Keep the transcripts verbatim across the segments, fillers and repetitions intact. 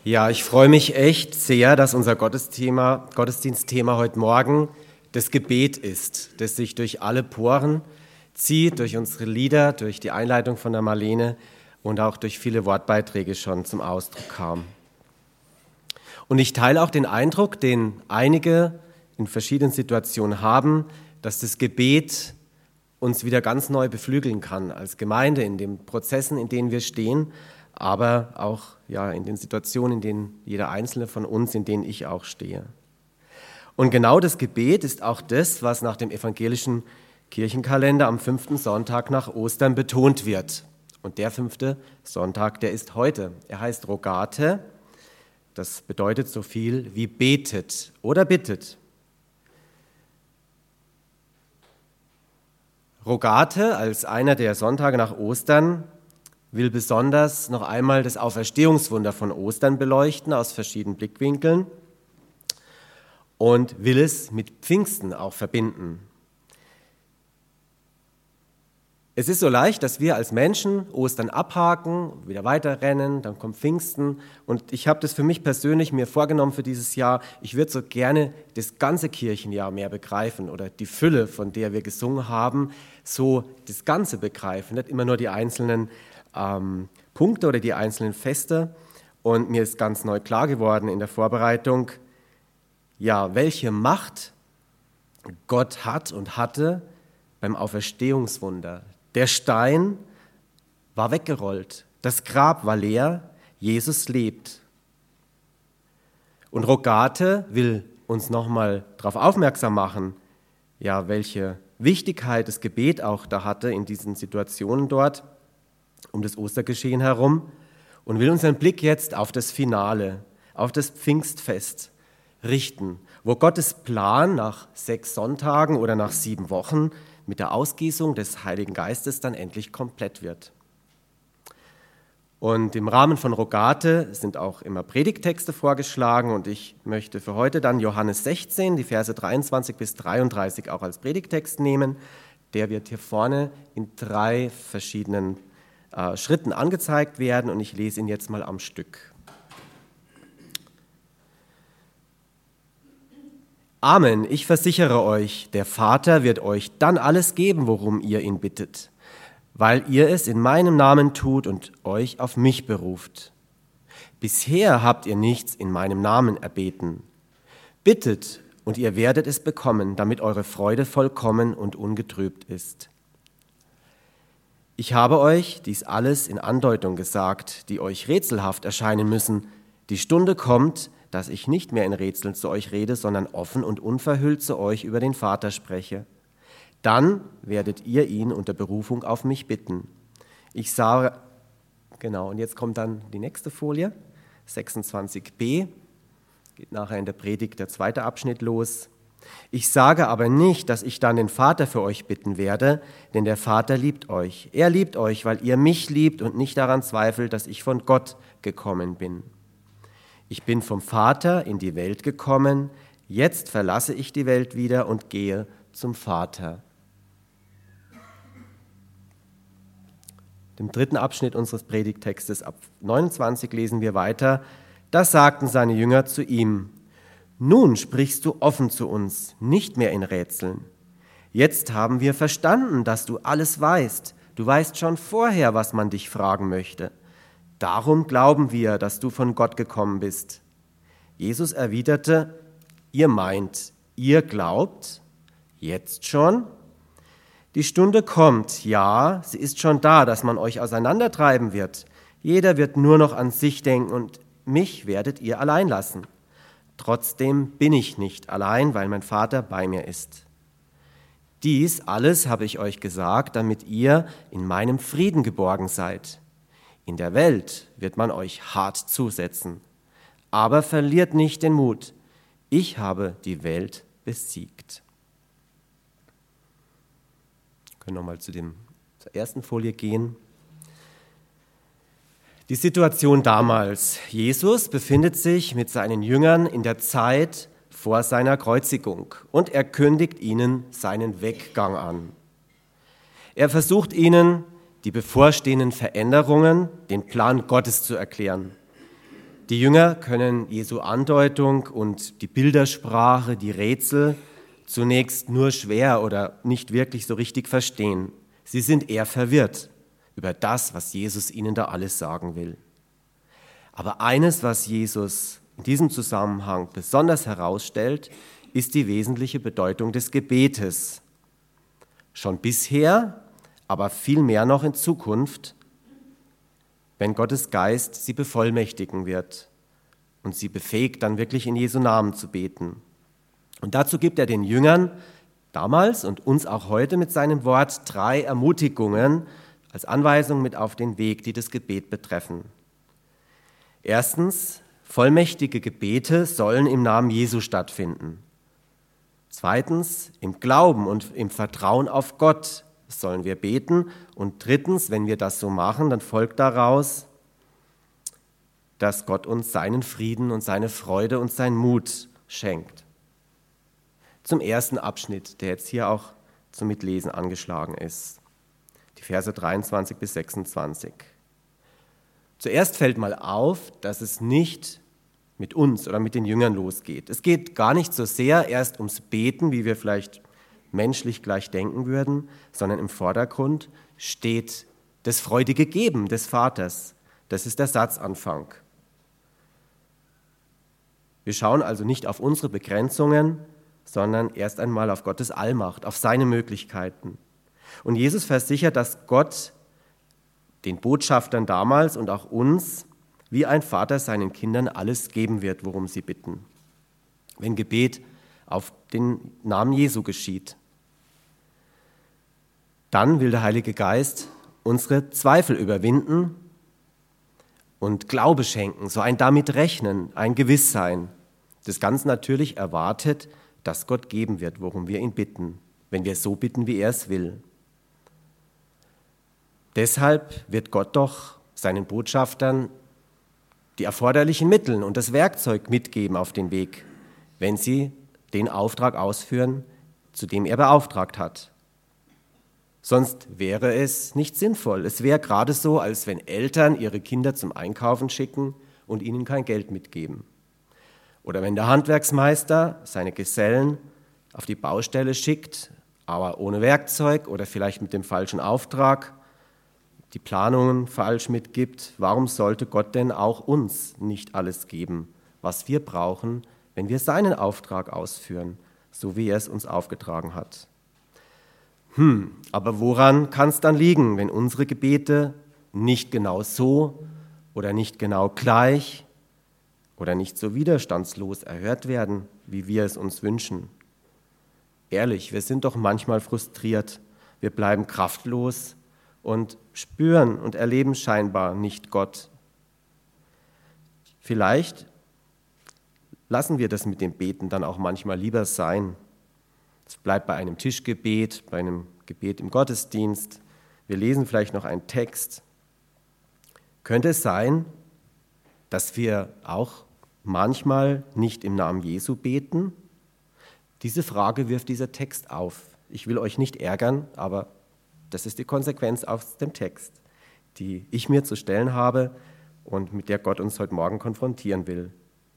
Ja, ich freue mich echt sehr, dass unser Gottesthema, Gottesdienstthema heute Morgen das Gebet ist, das sich durch alle Poren zieht, durch unsere Lieder, durch die Einleitung von der Marlene und auch durch viele Wortbeiträge schon zum Ausdruck kam. Und ich teile auch den Eindruck, den einige in verschiedenen Situationen haben, dass das Gebet uns wieder ganz neu beflügeln kann als Gemeinde in den Prozessen, in denen wir stehen, aber auch ja, in den Situationen, in denen jeder Einzelne von uns, in denen ich auch stehe. Und genau das Gebet ist auch das, was nach dem evangelischen Kirchenkalender am fünften Sonntag nach Ostern betont wird. Und der fünfte Sonntag, der ist heute. Er heißt Rogate. Das bedeutet so viel wie betet oder bittet. Rogate als einer der Sonntage nach Ostern will besonders noch einmal das Auferstehungswunder von Ostern beleuchten aus verschiedenen Blickwinkeln und will es mit Pfingsten auch verbinden. Es ist so leicht, dass wir als Menschen Ostern abhaken, wieder weiterrennen, dann kommt Pfingsten und ich habe das für mich persönlich mir vorgenommen für dieses Jahr, ich würde so gerne das ganze Kirchenjahr mehr begreifen oder die Fülle, von der wir gesungen haben, so das Ganze begreifen, nicht immer nur die einzelnen ähm, Punkte oder die einzelnen Feste. Und mir ist ganz neu klar geworden in der Vorbereitung, ja, welche Macht Gott hat und hatte beim Auferstehungswunder. Der Stein war weggerollt, das Grab war leer, Jesus lebt. Und Rogate will uns nochmal darauf aufmerksam machen, ja, welche Wichtigkeit das Gebet auch da hatte in diesen Situationen dort, um das Ostergeschehen herum, und will unseren Blick jetzt auf das Finale, auf das Pfingstfest richten, wo Gottes Plan nach sechs Sonntagen oder nach sieben Wochen mit der Ausgießung des Heiligen Geistes dann endlich komplett wird. Und im Rahmen von Rogate sind auch immer Predigttexte vorgeschlagen und ich möchte für heute dann Johannes sechzehn, die Verse dreiundzwanzig bis dreiunddreißig auch als Predigttext nehmen. Der wird hier vorne in drei verschiedenen äh, Schritten angezeigt werden und ich lese ihn jetzt mal am Stück. Amen, ich versichere euch, der Vater wird euch dann alles geben, worum ihr ihn bittet, weil ihr es in meinem Namen tut und euch auf mich beruft. Bisher habt ihr nichts in meinem Namen erbeten. Bittet, und ihr werdet es bekommen, damit eure Freude vollkommen und ungetrübt ist. Ich habe euch dies alles in Andeutung gesagt, die euch rätselhaft erscheinen müssen. Die Stunde kommt, dass ich nicht mehr in Rätseln zu euch rede, sondern offen und unverhüllt zu euch über den Vater spreche. Dann werdet ihr ihn unter Berufung auf mich bitten. Ich sage, genau, und jetzt kommt dann die nächste Folie, sechsundzwanzig b, geht nachher in der Predigt der zweite Abschnitt los. Ich sage aber nicht, dass ich dann den Vater für euch bitten werde, denn der Vater liebt euch. Er liebt euch, weil ihr mich liebt und nicht daran zweifelt, dass ich von Gott gekommen bin. Ich bin vom Vater in die Welt gekommen, jetzt verlasse ich die Welt wieder und gehe zum Vater. Im dritten Abschnitt unseres Predigttextes ab neunundzwanzig lesen wir weiter. Da sagten seine Jünger zu ihm: Nun sprichst du offen zu uns, nicht mehr in Rätseln. Jetzt haben wir verstanden, dass du alles weißt. Du weißt schon vorher, was man dich fragen möchte. Darum glauben wir, dass du von Gott gekommen bist. Jesus erwiderte: Ihr meint, ihr glaubt? Jetzt schon? Die Stunde kommt, ja, sie ist schon da, dass man euch auseinandertreiben wird. Jeder wird nur noch an sich denken und mich werdet ihr allein lassen. Trotzdem bin ich nicht allein, weil mein Vater bei mir ist. Dies alles habe ich euch gesagt, damit ihr in meinem Frieden geborgen seid. In der Welt wird man euch hart zusetzen, aber verliert nicht den Mut. Ich habe die Welt besiegt. Wir können nochmal zu dem, zur ersten Folie gehen. Die Situation damals. Jesus befindet sich mit seinen Jüngern in der Zeit vor seiner Kreuzigung und er kündigt ihnen seinen Weggang an. Er versucht ihnen, die bevorstehenden Veränderungen, den Plan Gottes zu erklären. Die Jünger können Jesu Andeutung und die Bildersprache, die Rätsel zunächst nur schwer oder nicht wirklich so richtig verstehen. Sie sind eher verwirrt über das, was Jesus ihnen da alles sagen will. Aber eines, was Jesus in diesem Zusammenhang besonders herausstellt, ist die wesentliche Bedeutung des Gebetes. Schon bisher, aber viel mehr noch in Zukunft, wenn Gottes Geist sie bevollmächtigen wird und sie befähigt, dann wirklich in Jesu Namen zu beten. Und dazu gibt er den Jüngern damals und uns auch heute mit seinem Wort drei Ermutigungen als Anweisung mit auf den Weg, die das Gebet betreffen. Erstens, vollmächtige Gebete sollen im Namen Jesu stattfinden. Zweitens, im Glauben und im Vertrauen auf Gott sollen wir beten. Und drittens, wenn wir das so machen, dann folgt daraus, dass Gott uns seinen Frieden und seine Freude und seinen Mut schenkt. Zum ersten Abschnitt, der jetzt hier auch zum Mitlesen angeschlagen ist. Die Verse dreiundzwanzig bis sechsundzwanzig. Zuerst fällt mal auf, dass es nicht mit uns oder mit den Jüngern losgeht. Es geht gar nicht so sehr erst ums Beten, wie wir vielleicht menschlich gleich denken würden, sondern im Vordergrund steht das freudige Geben des Vaters. Das ist der Satzanfang. Wir schauen also nicht auf unsere Begrenzungen, sondern erst einmal auf Gottes Allmacht, auf seine Möglichkeiten. Und Jesus versichert, dass Gott den Botschaftern damals und auch uns wie ein Vater seinen Kindern alles geben wird, worum sie bitten, wenn Gebet auf den Namen Jesu geschieht. Dann will der Heilige Geist unsere Zweifel überwinden und Glaube schenken, so ein damit rechnen, ein Gewisssein, das ganz natürlich erwartet, dass Gott geben wird, worum wir ihn bitten, wenn wir so bitten, wie er es will. Deshalb wird Gott doch seinen Botschaftern die erforderlichen Mittel und das Werkzeug mitgeben auf den Weg, wenn sie den Auftrag ausführen, zu dem er beauftragt hat. Sonst wäre es nicht sinnvoll. Es wäre gerade so, als wenn Eltern ihre Kinder zum Einkaufen schicken und ihnen kein Geld mitgeben. Oder wenn der Handwerksmeister seine Gesellen auf die Baustelle schickt, aber ohne Werkzeug oder vielleicht mit dem falschen Auftrag, die Planungen falsch mitgibt. Warum sollte Gott denn auch uns nicht alles geben, was wir brauchen, wenn wir seinen Auftrag ausführen, so wie er es uns aufgetragen hat? Hm, aber woran kann es dann liegen, wenn unsere Gebete nicht genau so oder nicht genau gleich oder nicht so widerstandslos erhört werden, wie wir es uns wünschen? Ehrlich, wir sind doch manchmal frustriert, wir bleiben kraftlos und spüren und erleben scheinbar nicht Gott. Vielleicht lassen wir das mit dem Beten dann auch manchmal lieber sein. Es bleibt bei einem Tischgebet, bei einem Gebet im Gottesdienst. Wir lesen vielleicht noch einen Text. Könnte es sein, dass wir auch manchmal nicht im Namen Jesu beten? Diese Frage wirft dieser Text auf. Ich will euch nicht ärgern, aber das ist die Konsequenz aus dem Text, die ich mir zu stellen habe und mit der Gott uns heute Morgen konfrontieren will.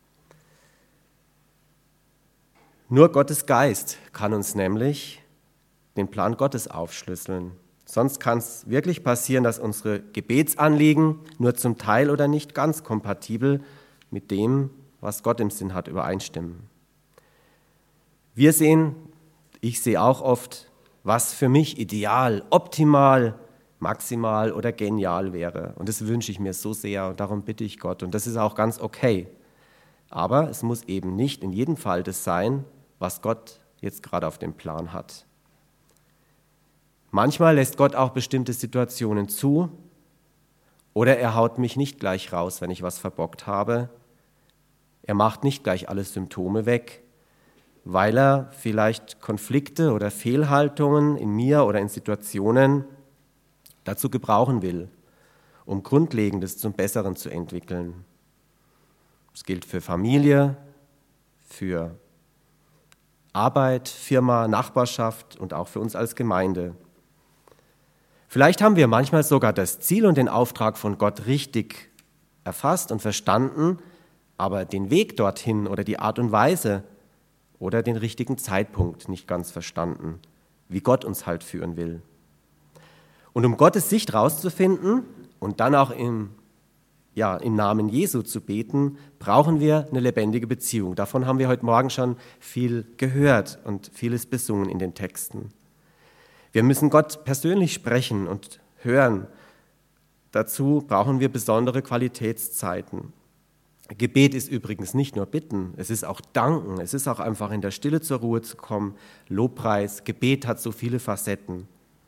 Nur Gottes Geist kann uns nämlich den Plan Gottes aufschlüsseln. Sonst kann es wirklich passieren, dass unsere Gebetsanliegen nur zum Teil oder nicht ganz kompatibel mit dem, was Gott im Sinn hat, übereinstimmen. Wir sehen, ich sehe auch oft, was für mich ideal, optimal, maximal oder genial wäre. Und das wünsche ich mir so sehr und darum bitte ich Gott. Und das ist auch ganz okay. Aber es muss eben nicht in jedem Fall das sein, was Gott jetzt gerade auf dem Plan hat. Manchmal lässt Gott auch bestimmte Situationen zu oder er haut mich nicht gleich raus, wenn ich was verbockt habe. Er macht nicht gleich alle Symptome weg, weil er vielleicht Konflikte oder Fehlhaltungen in mir oder in Situationen dazu gebrauchen will, um Grundlegendes zum Besseren zu entwickeln. Das gilt für Familie, für Arbeit, Firma, Nachbarschaft und auch für uns als Gemeinde. Vielleicht haben wir manchmal sogar das Ziel und den Auftrag von Gott richtig erfasst und verstanden, aber den Weg dorthin oder die Art und Weise oder den richtigen Zeitpunkt nicht ganz verstanden, wie Gott uns halt führen will. Und um Gottes Sicht rauszufinden und dann auch im, ja, im Namen Jesu zu beten, brauchen wir eine lebendige Beziehung. Davon haben wir heute Morgen schon viel gehört und vieles besungen in den Texten. Wir müssen Gott persönlich sprechen und hören. Dazu brauchen wir besondere Qualitätszeiten. Gebet ist übrigens nicht nur Bitten, es ist auch Danken, es ist auch einfach in der Stille zur Ruhe zu kommen, Lobpreis. Gebet hat so viele Facetten.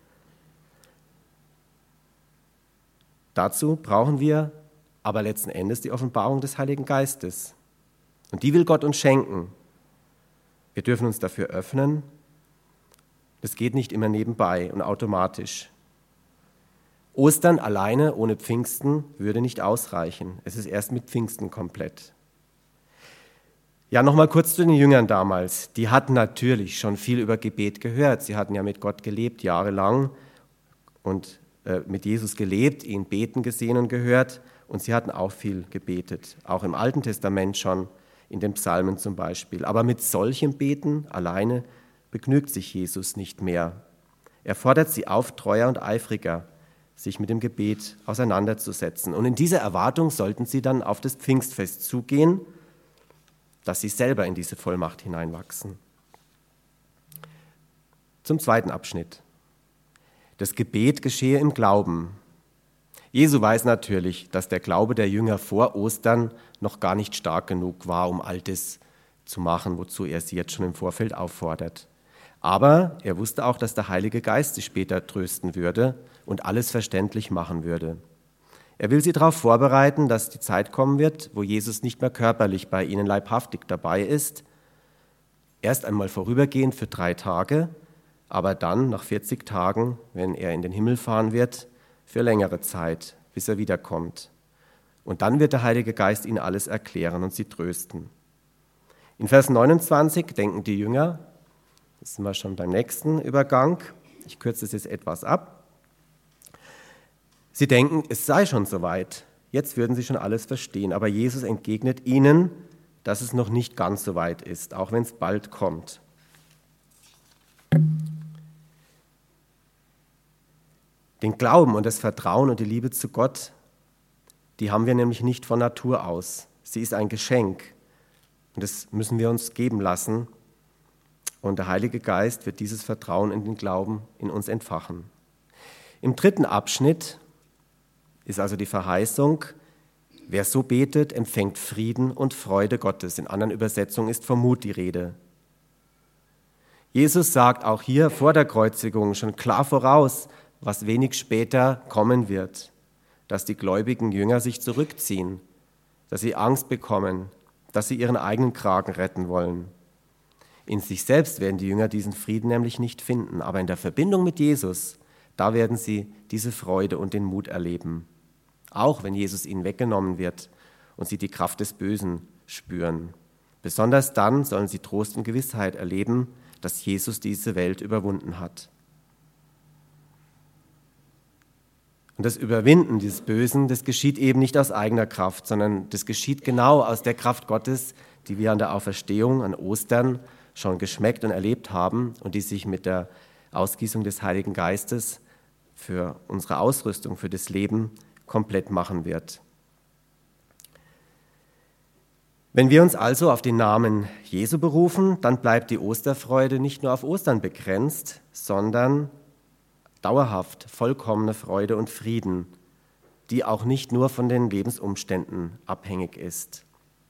Dazu brauchen wir aber letzten Endes die Offenbarung des Heiligen Geistes. Und die will Gott uns schenken. Wir dürfen uns dafür öffnen. Das geht nicht immer nebenbei und automatisch. Ostern alleine ohne Pfingsten würde nicht ausreichen. Es ist erst mit Pfingsten komplett. Ja, nochmal kurz zu den Jüngern damals. Die hatten natürlich schon viel über Gebet gehört. Sie hatten ja mit Gott gelebt, jahrelang, und äh, mit Jesus gelebt, ihn beten gesehen und gehört. Und sie hatten auch viel gebetet, auch im Alten Testament schon, in den Psalmen zum Beispiel. Aber mit solchem Beten alleine begnügt sich Jesus nicht mehr. Er fordert sie auf, treuer und eifriger sich mit dem Gebet auseinanderzusetzen. Und in dieser Erwartung sollten sie dann auf das Pfingstfest zugehen, dass sie selber in diese Vollmacht hineinwachsen. Zum zweiten Abschnitt. Das Gebet geschehe im Glauben. Jesu weiß natürlich, dass der Glaube der Jünger vor Ostern noch gar nicht stark genug war, um all das zu machen, wozu er sie jetzt schon im Vorfeld auffordert. Aber er wusste auch, dass der Heilige Geist sie später trösten würde und alles verständlich machen würde. Er will sie darauf vorbereiten, dass die Zeit kommen wird, wo Jesus nicht mehr körperlich bei ihnen leibhaftig dabei ist. Erst einmal vorübergehend für drei Tage, aber dann nach vierzig Tagen, wenn er in den Himmel fahren wird, für längere Zeit, bis er wiederkommt. Und dann wird der Heilige Geist ihnen alles erklären und sie trösten. In Vers neunundzwanzig denken die Jünger, das sind wir schon beim nächsten Übergang, ich kürze es jetzt etwas ab, sie denken, es sei schon soweit, jetzt würden sie schon alles verstehen, aber Jesus entgegnet ihnen, dass es noch nicht ganz so weit ist, auch wenn es bald kommt. Den Glauben und das Vertrauen und die Liebe zu Gott, die haben wir nämlich nicht von Natur aus. Sie ist ein Geschenk und das müssen wir uns geben lassen. Und der Heilige Geist wird dieses Vertrauen in den Glauben in uns entfachen. Im dritten Abschnitt ist also die Verheißung, wer so betet, empfängt Frieden und Freude Gottes. In anderen Übersetzungen ist vom Mut die Rede. Jesus sagt auch hier vor der Kreuzigung schon klar voraus, was wenig später kommen wird, dass die gläubigen Jünger sich zurückziehen, dass sie Angst bekommen, dass sie ihren eigenen Kragen retten wollen. In sich selbst werden die Jünger diesen Frieden nämlich nicht finden, aber in der Verbindung mit Jesus, da werden sie diese Freude und den Mut erleben. Auch wenn Jesus ihnen weggenommen wird und sie die Kraft des Bösen spüren. Besonders dann sollen sie Trost und Gewissheit erleben, dass Jesus diese Welt überwunden hat. Und das Überwinden dieses Bösen, das geschieht eben nicht aus eigener Kraft, sondern das geschieht genau aus der Kraft Gottes, die wir an der Auferstehung, an Ostern schon geschmeckt und erlebt haben und die sich mit der Ausgießung des Heiligen Geistes für unsere Ausrüstung, für das Leben komplett machen wird. Wenn wir uns also auf den Namen Jesu berufen, dann bleibt die Osterfreude nicht nur auf Ostern begrenzt, sondern dauerhaft vollkommene Freude und Frieden, die auch nicht nur von den Lebensumständen abhängig ist.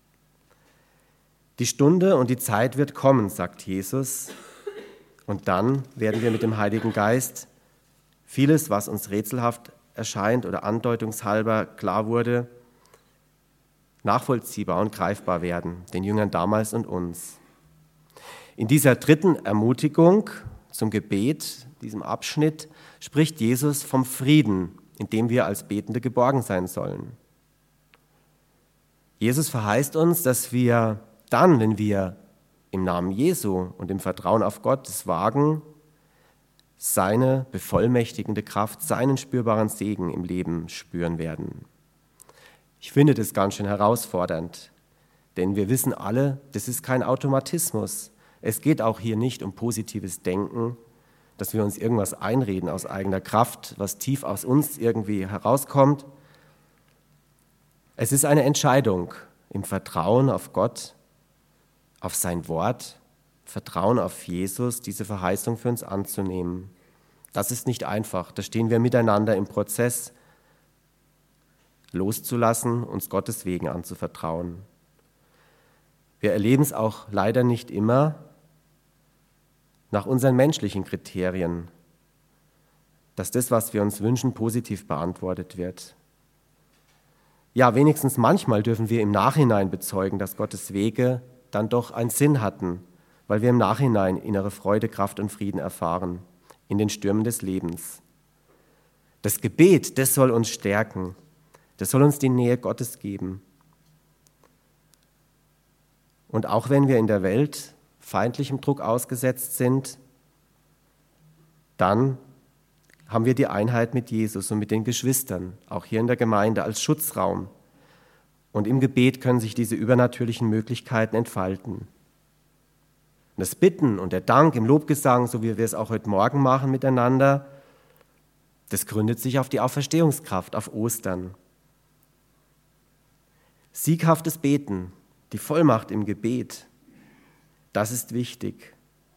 Die Stunde und die Zeit wird kommen, sagt Jesus, und dann werden wir mit dem Heiligen Geist vieles, was uns rätselhaft erscheint oder andeutungshalber klar wurde, nachvollziehbar und greifbar werden, den Jüngern damals und uns. In dieser dritten Ermutigung zum Gebet, diesem Abschnitt, spricht Jesus vom Frieden, in dem wir als Betende geborgen sein sollen. Jesus verheißt uns, dass wir dann, wenn wir im Namen Jesu und im Vertrauen auf Gott es wagen, seine bevollmächtigende Kraft, seinen spürbaren Segen im Leben spüren werden. Ich finde das ganz schön herausfordernd. Denn wir wissen alle, das ist kein Automatismus. Es geht auch hier nicht um positives Denken, dass wir uns irgendwas einreden aus eigener Kraft, was tief aus uns irgendwie herauskommt. Es ist eine Entscheidung im Vertrauen auf Gott, auf sein Wort, Vertrauen auf Jesus, diese Verheißung für uns anzunehmen. Das ist nicht einfach, da stehen wir miteinander im Prozess, loszulassen, uns Gottes Wegen anzuvertrauen. Wir erleben es auch leider nicht immer nach unseren menschlichen Kriterien, dass das, was wir uns wünschen, positiv beantwortet wird. Ja, wenigstens manchmal dürfen wir im Nachhinein bezeugen, dass Gottes Wege dann doch einen Sinn hatten, weil wir im Nachhinein innere Freude, Kraft und Frieden erfahren in den Stürmen des Lebens. Das Gebet, das soll uns stärken, das soll uns die Nähe Gottes geben. Und auch wenn wir in der Welt feindlichem Druck ausgesetzt sind, dann haben wir die Einheit mit Jesus und mit den Geschwistern, auch hier in der Gemeinde als Schutzraum. Und im Gebet können sich diese übernatürlichen Möglichkeiten entfalten. Und das Bitten und der Dank im Lobgesang, so wie wir es auch heute Morgen machen miteinander, das gründet sich auf die Auferstehungskraft, auf Ostern. Sieghaftes Beten, die Vollmacht im Gebet, das ist wichtig.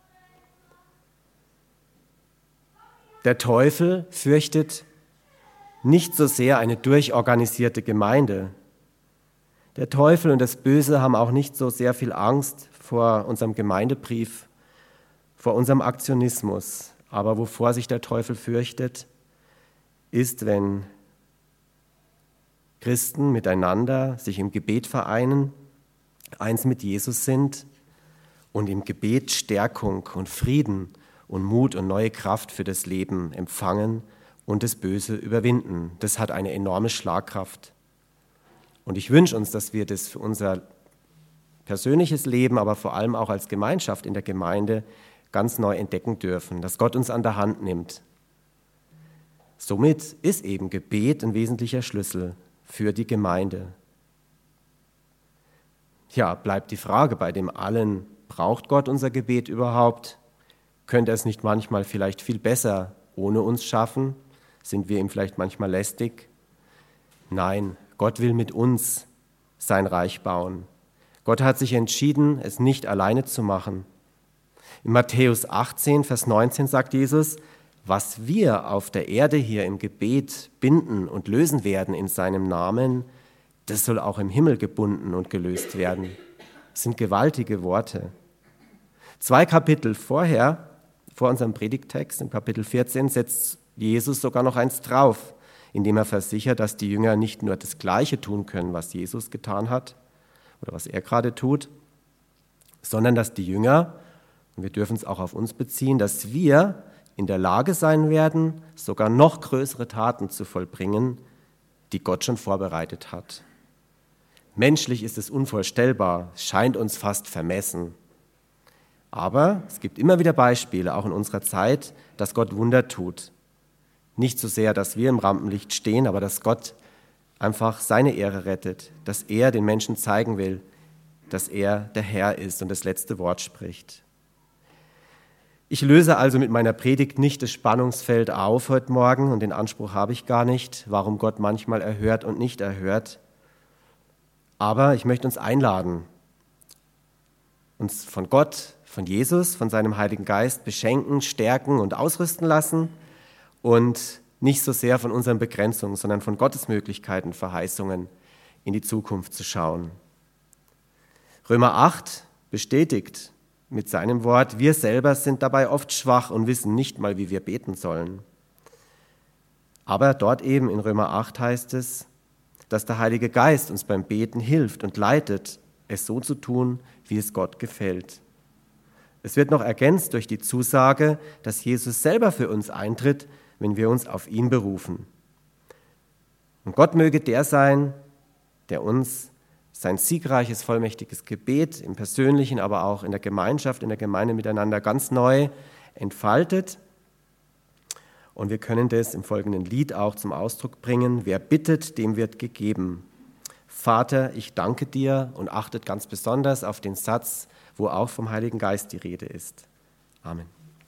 Der Teufel fürchtet nicht so sehr eine durchorganisierte Gemeinde. Der Teufel und das Böse haben auch nicht so sehr viel Angst vor unserem Gemeindebrief, vor unserem Aktionismus. Aber wovor sich der Teufel fürchtet, ist, wenn Christen miteinander sich im Gebet vereinen, eins mit Jesus sind und im Gebet Stärkung und Frieden und Mut und neue Kraft für das Leben empfangen und das Böse überwinden. Das hat eine enorme Schlagkraft. Und ich wünsche uns, dass wir das für unser persönliches Leben, aber vor allem auch als Gemeinschaft in der Gemeinde ganz neu entdecken dürfen, dass Gott uns an der Hand nimmt. Somit ist eben Gebet ein wesentlicher Schlüssel für die Gemeinde. Ja, bleibt die Frage bei dem allen, braucht Gott unser Gebet überhaupt? Könnte er es nicht manchmal vielleicht viel besser ohne uns schaffen? Sind wir ihm vielleicht manchmal lästig? Nein, Gott will mit uns sein Reich bauen. Gott hat sich entschieden, es nicht alleine zu machen. In Matthäus achtzehn, Vers neunzehn sagt Jesus, was wir auf der Erde hier im Gebet binden und lösen werden in seinem Namen, das soll auch im Himmel gebunden und gelöst werden. Das sind gewaltige Worte. Zwei Kapitel vorher, vor unserem Predigttext, im Kapitel vierzehn, setzt Jesus sogar noch eins drauf, indem er versichert, dass die Jünger nicht nur das Gleiche tun können, was Jesus getan hat oder was er gerade tut, sondern dass die Jünger, und wir dürfen es auch auf uns beziehen, dass wir in der Lage sein werden, sogar noch größere Taten zu vollbringen, die Gott schon vorbereitet hat. Menschlich ist es unvorstellbar, es scheint uns fast vermessen. Aber es gibt immer wieder Beispiele, auch in unserer Zeit, dass Gott Wunder tut. Nicht so sehr, dass wir im Rampenlicht stehen, aber dass Gott einfach seine Ehre rettet, dass er den Menschen zeigen will, dass er der Herr ist und das letzte Wort spricht. Ich löse also mit meiner Predigt nicht das Spannungsfeld auf heute Morgen und den Anspruch habe ich gar nicht, warum Gott manchmal erhört und nicht erhört. Aber ich möchte uns einladen, uns von Gott, von Jesus, von seinem Heiligen Geist beschenken, stärken und ausrüsten lassen und nicht so sehr von unseren Begrenzungen, sondern von Gottes Möglichkeiten, Verheißungen in die Zukunft zu schauen. Römer acht bestätigt mit seinem Wort, wir selber sind dabei oft schwach und wissen nicht mal, wie wir beten sollen. Aber dort eben in Römer acht heißt es, dass der Heilige Geist uns beim Beten hilft und leitet, es so zu tun, wie es Gott gefällt. Es wird noch ergänzt durch die Zusage, dass Jesus selber für uns eintritt, wenn wir uns auf ihn berufen. Und Gott möge der sein, der uns sein siegreiches, vollmächtiges Gebet im Persönlichen, aber auch in der Gemeinschaft, in der Gemeinde miteinander ganz neu entfaltet. Und wir können das im folgenden Lied auch zum Ausdruck bringen. Wer bittet, dem wird gegeben. Vater, ich danke dir, und achtet ganz besonders auf den Satz, wo auch vom Heiligen Geist die Rede ist. Amen.